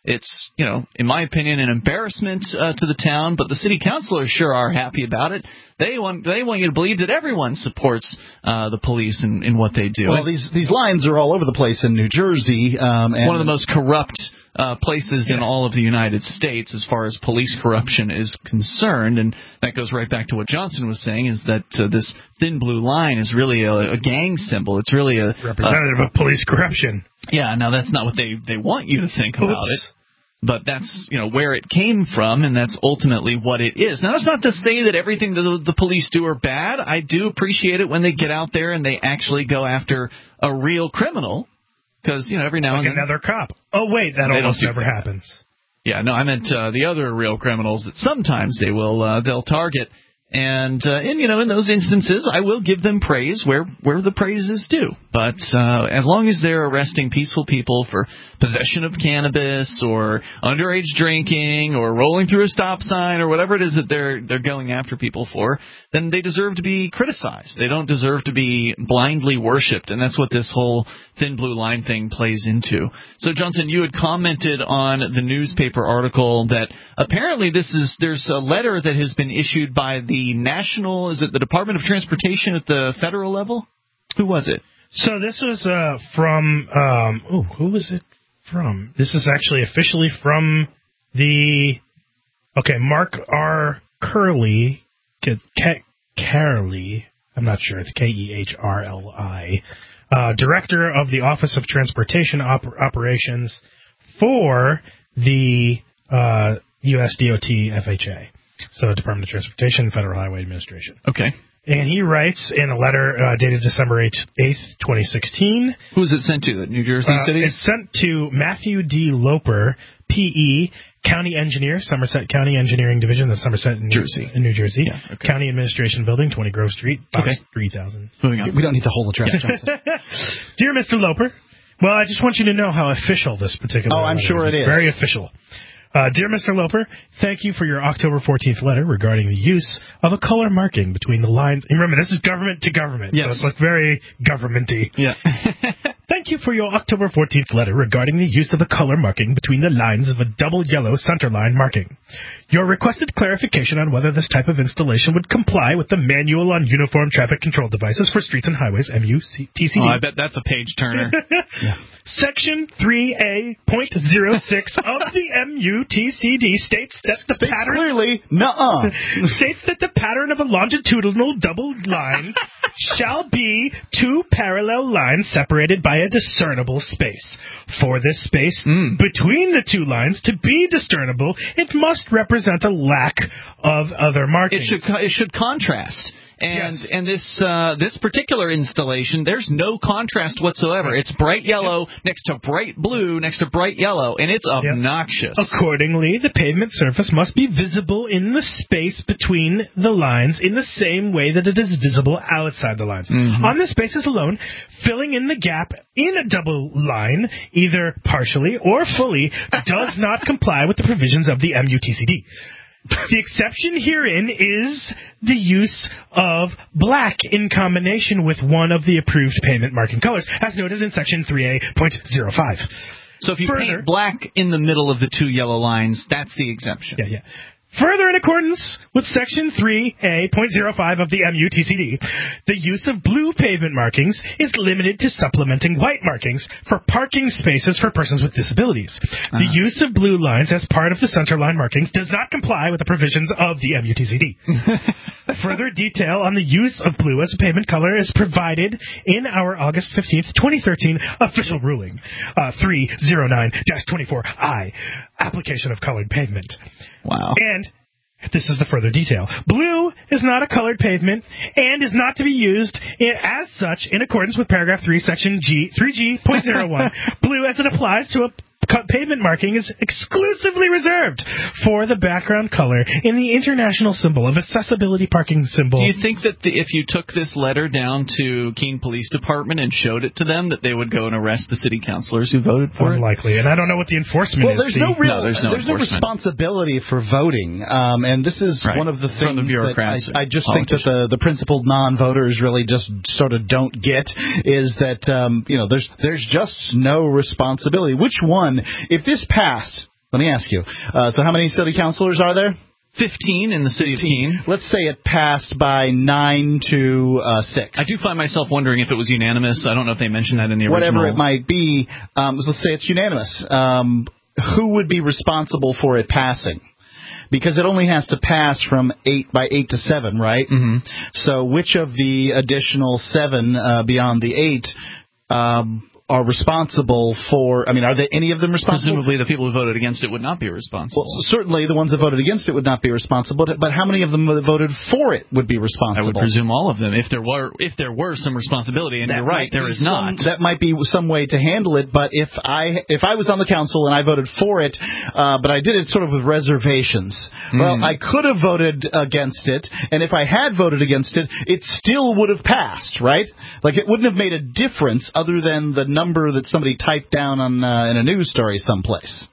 It's, you know, in my opinion, an embarrassment uh, to the town, but the city councilors sure are happy about it. They want they want you to believe that everyone supports uh, the police in, in what they do. Well, these these lines are all over the place in New Jersey. Um, and one of the most corrupt uh, places yeah. in all of the United States as far as police corruption is concerned, and that goes right back to what Johnson was saying, is that uh, this thin blue line is really a, a gang symbol. It's really a representative a, of police corruption. Yeah, now that's not what they, they want you to think Oops. about it. But that's, you know, where it came from, and that's ultimately what it is. Now, that's not to say that everything that the, the police do are bad. I do appreciate it when they get out there and they actually go after a real criminal, because, you know, every now like and then... another cop. Oh, wait, that almost never that. happens. Yeah, no, I meant uh, the other real criminals that sometimes they will uh, they'll target. And, uh, and, you know, in those instances, I will give them praise where, where the praise is due. But uh, as long as they're arresting peaceful people for possession of cannabis or underage drinking or rolling through a stop sign or whatever it is that they're they're going after people for, then they deserve to be criticized. They don't deserve to be blindly worshipped, and that's what this whole thin blue line thing plays into. So, Johnson, you had commented on the newspaper article that apparently this is there's a letter that has been issued by the National, is it the Department of Transportation at the federal level? Who was it? So this was uh, from, um, oh, who was it from? This is actually officially from the, okay, Mark R. Curley, Ke- Kerley, I'm not sure, it's K E H R L I, uh, Director of the Office of Transportation Op- Operations for the uh, U S D O T F H A. So Department of Transportation, Federal Highway Administration. Okay. And he writes in a letter uh, dated December eighth, twenty sixteen. Who is it sent to? The New Jersey uh, cities? It's sent to Matthew D. Loper, P E, County Engineer, Somerset County Engineering Division, that's Somerset in New Jersey. In New Jersey. Yeah, okay. County Administration Building, twenty Grove Street, box okay. three thousand. Moving on. We don't need the whole address, Johnson. Dear Mister Loper, well, I just want you to know how official this particular Oh, I'm sure is. it is. Very official. Uh, Dear Mister Loper, thank you for your October fourteenth letter regarding the use of a color marking between the lines. And remember, this is government to government, yes. so it's like very governmenty. Yeah. Thank you for your October fourteenth letter regarding the use of a color marking between the lines of a double yellow center line marking. Your requested clarification on whether this type of installation would comply with the Manual on Uniform Traffic Control Devices for Streets and Highways, M U T C D. Oh, I bet that's a page turner. Yeah. Section three A point oh six of the M U T C D states that the states pattern clearly, nuh-uh. states that the pattern of a longitudinal double line shall be two parallel lines separated by a discernible space. For this space mm. between the two lines to be discernible, it must represent a lack of other markings. It should it should contrast. And yes. and this uh, this particular installation, there's no contrast whatsoever. It's bright yellow yep. next to bright blue next to bright yellow, and it's obnoxious. Yep. Accordingly, the pavement surface must be visible in the space between the lines in the same way that it is visible outside the lines. Mm-hmm. On the spaces alone, filling in the gap in a double line, either partially or fully, does not comply with the provisions of the M U T C D. The exception herein is the use of black in combination with one of the approved pavement marking colors, as noted in Section three A point oh five. So if you Further, paint black in the middle of the two yellow lines, that's the exception. Yeah, yeah. Further, in accordance with Section three A point oh five of the M U T C D, the use of blue pavement markings is limited to supplementing white markings for parking spaces for persons with disabilities. Uh-huh. The use of blue lines as part of the center line markings does not comply with the provisions of the M U T C D. Further detail on the use of blue as a pavement color is provided in our August fifteenth, twenty thirteen official ruling, uh, three oh nine dash twenty-four I, application of colored pavement. Wow. And this is the further detail. Blue is not a colored pavement and is not to be used in, as such in accordance with paragraph three, section G, three G point oh one. Blue as it applies to a pavement marking is exclusively reserved for the background color in the international symbol of accessibility parking symbol. Do you think that the, if you took this letter down to Keene Police Department and showed it to them, that they would go and arrest the city councilors who voted for it? Unlikely, and I don't know what the enforcement well, is. Well, there's no real, no, there's no, there's no responsibility for voting, um, and this is right. one of the things From the bureaucrats that I, I just think that the, the principled non-voters really just sort of don't get is that um, you know there's there's just no responsibility. Which one, if this passed, Let me ask you. Uh, so how many city councilors are there? Fifteen in the city fifteen. of Keene. Let's say it passed by nine to uh, six. I do find myself wondering if it was unanimous. I don't know if they mentioned that in the original. Whatever it might be, um, so let's say it's unanimous. Um, who would be responsible for it passing? Because it only has to pass from eight by eight to seven, right? Mm-hmm. So which of the additional seven uh, beyond the eight um, are responsible for, I mean, are they any of them responsible? Presumably the people who voted against it would not be responsible. Well, certainly the ones that voted against it would not be responsible, but, but how many of them that voted for it would be responsible? I would presume all of them, if there were if there were some responsibility, and that you're right, there is some, not. That might be some way to handle it, but if I if I was on the council and I voted for it, uh, but I did it sort of with reservations, mm. well, I could have voted against it, and if I had voted against it, it still would have passed, right? Like, it wouldn't have made a difference other than the number that somebody typed down on uh, in a news story someplace.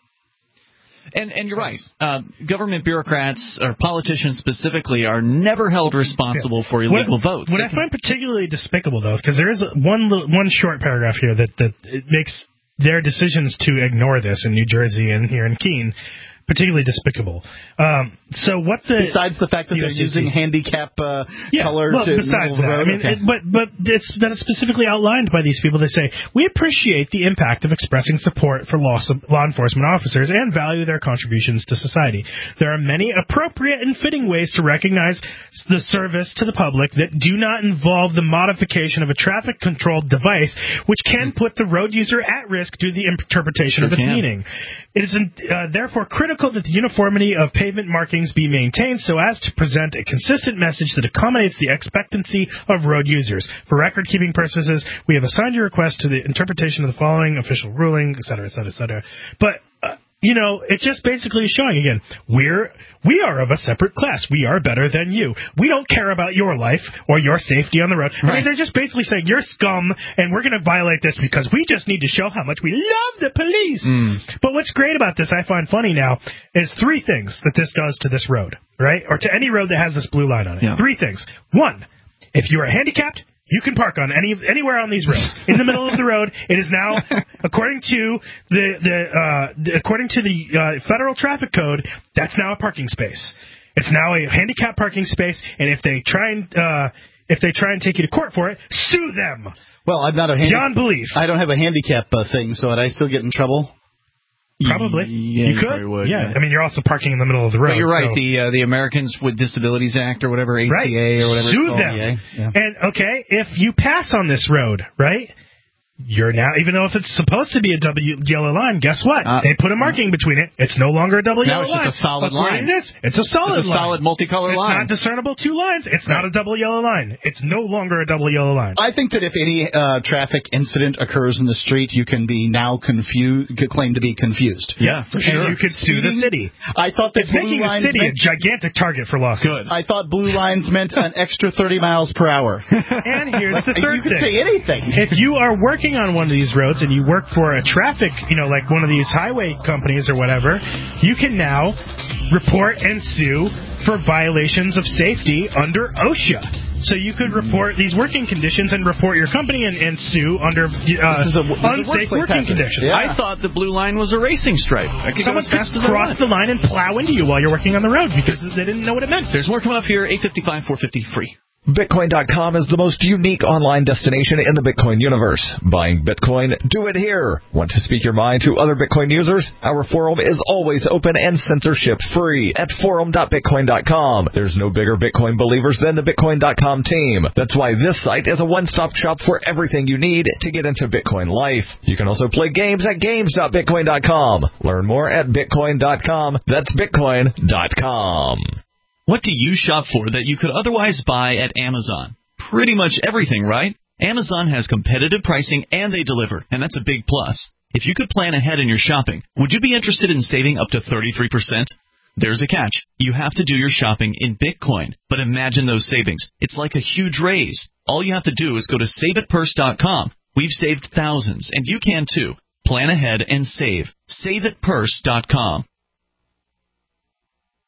And and you're right. Uh, government bureaucrats or politicians specifically are never held responsible yeah. for illegal what, votes. What I find particularly despicable, though, because there is a, one one short paragraph here that that it makes their decisions to ignore this in New Jersey and here in Keene particularly despicable. Um, so what the besides the fact that they're using handicap uh, yeah, color well, to besides the that, road? I mean, okay. it, but but it's that is specifically outlined by these people. They say we appreciate the impact of expressing support for law law enforcement officers and value their contributions to society. There are many appropriate and fitting ways to recognize the service to the public that do not involve the modification of a traffic controlled device, which can put the road user at risk due to the interpretation sure of its can. meaning. It is uh, therefore critical that the uniformity of pavement markings be maintained so as to present a consistent message that accommodates the expectancy of road users. For record-keeping purposes, we have assigned your request to the interpretation of the following official ruling, et cetera, et cetera, et cetera. But uh, you know, it just basically is showing, again, we're, we are of a separate class. We are better than you. We don't care about your life or your safety on the road. Right. I mean, they're just basically saying, you're scum, and we're going to violate this because we just need to show how much we love the police. Mm. But what's great about this, I find funny now, is three things that this does to this road, right? Or to any road that has this blue line on it. Yeah. Three things. One, if you are handicapped, you can park on any anywhere on these roads. In the middle of the road, it is now, according to the the, uh, the according to the uh, federal traffic code, that's now a parking space. It's now a handicapped parking space, and if they try and uh, if they try and take you to court for it, sue them. Well, I'm not a handi- beyond belief. I don't have a handicap uh, thing, so would I still get in trouble? Probably. Yeah, you you could. probably would, yeah. yeah. I mean, you're also parking in the middle of the road. But you're right. So. The uh, the Americans with Disabilities Act or whatever, A C A right. or whatever Sue it's called. them. Yeah, yeah. And, okay, if you pass on this road, right, you're now, even though if it's supposed to be a double yellow line, guess what? Uh, they put a marking between it. It's no longer a double now yellow it's line. just a solid According line. to this, it's a solid it's a line. solid multicolor it's line. It's not discernible two lines. It's right. not a double yellow line. It's no longer a double yellow line. I think that if any uh, traffic incident occurs in the street, you can be now confused, claim to be confused. Yeah, for sure. And you could sue the city. I thought that it's blue making lines the city meant, a gigantic target for lawsuits. Good. I thought blue lines meant an extra thirty miles per hour. And here's the third you could thing. say anything. If you are working on one of these roads and you work for a traffic, you know, like one of these highway companies or whatever, you can now report and sue for violations of safety under OSHA. So you could report these working conditions and report your company and, and sue under uh, this is a, this unsafe is working conditions. Yeah. I thought the blue line was a racing stripe. I could Someone go as fast could as I cross want. the line and plow into you while you're working on the road because they didn't know what it meant. There's more coming up here. eight fifty-five, four fifty, free. Bitcoin dot com is the most unique online destination in the Bitcoin universe. Buying Bitcoin? Do it here. Want to speak your mind to other Bitcoin users? Our forum is always open and censorship-free at forum dot bitcoin dot com. There's no bigger Bitcoin believers than the Bitcoin dot com team. That's why this site is a one-stop shop for everything you need to get into Bitcoin life. You can also play games at games dot bitcoin dot com. Learn more at bitcoin dot com. That's bitcoin dot com. What do you shop for that you could otherwise buy at Amazon? Pretty much everything, right? Amazon has competitive pricing and they deliver, and that's a big plus. If you could plan ahead in your shopping, would you be interested in saving up to thirty-three percent? There's a catch. You have to do your shopping in Bitcoin. But imagine those savings. It's like a huge raise. All you have to do is go to save it purse dot com. We've saved thousands, and you can too. Plan ahead and save. save it purse dot com.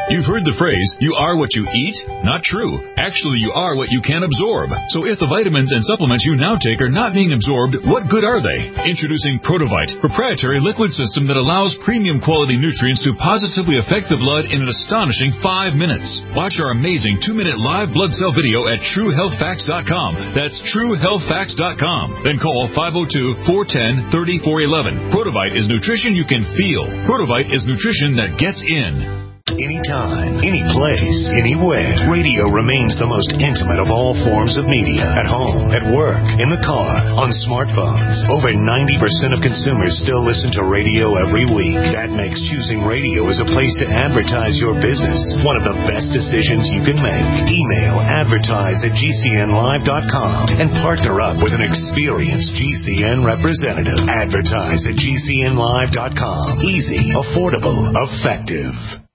You've heard the phrase, you are what you eat? Not true. Actually, you are what you can absorb. So if the vitamins and supplements you now take are not being absorbed, what good are they? Introducing Protovite, proprietary liquid system that allows premium quality nutrients to positively affect the blood in an astonishing five minutes. Watch our amazing two-minute live blood cell video at true health facts dot com. That's true health facts dot com. Then call five oh two, four one zero, three four one one. Protovite is nutrition you can feel. Protovite is nutrition that gets in. Anytime, any place, anywhere, radio remains the most intimate of all forms of media. At home, at work, in the car, on smartphones. Over ninety percent of consumers still listen to radio every week. That makes choosing radio as a place to advertise your business one of the best decisions you can make. Email advertise at G C N live dot com and partner up with an experienced G C N representative. Advertise at G C N live dot com. Easy, affordable, effective.